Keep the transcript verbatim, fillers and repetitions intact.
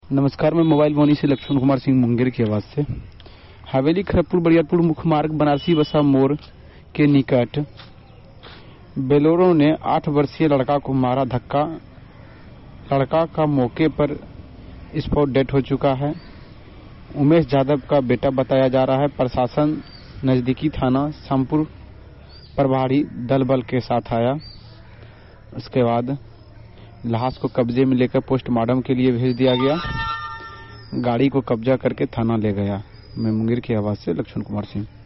नमस्कार, मैं मोबाइल मोनी से लक्ष्मण कुमार सिंह मुंगेर की आवाज से। हवेली खड़गपुर बरियारपुर मुख्य मार्ग बनारसी बसा मोड़ के निकट बेलोरो ने आठ वर्षीय लड़का को मारा धक्का। लड़का का मौके पर स्पॉट डेथ हो चुका है। उमेश यादव का बेटा बताया जा रहा है। प्रशासन नजदीकी थाना शामपुर प्रभारी दल बल के साथ आया। उसके बाद लाश को कब्जे में लेकर पोस्टमार्टम के लिए भेज दिया गया। गाड़ी को कब्जा करके थाना ले गया। मैं मुंगेर की आवाज से लक्ष्मण कुमार सिंह।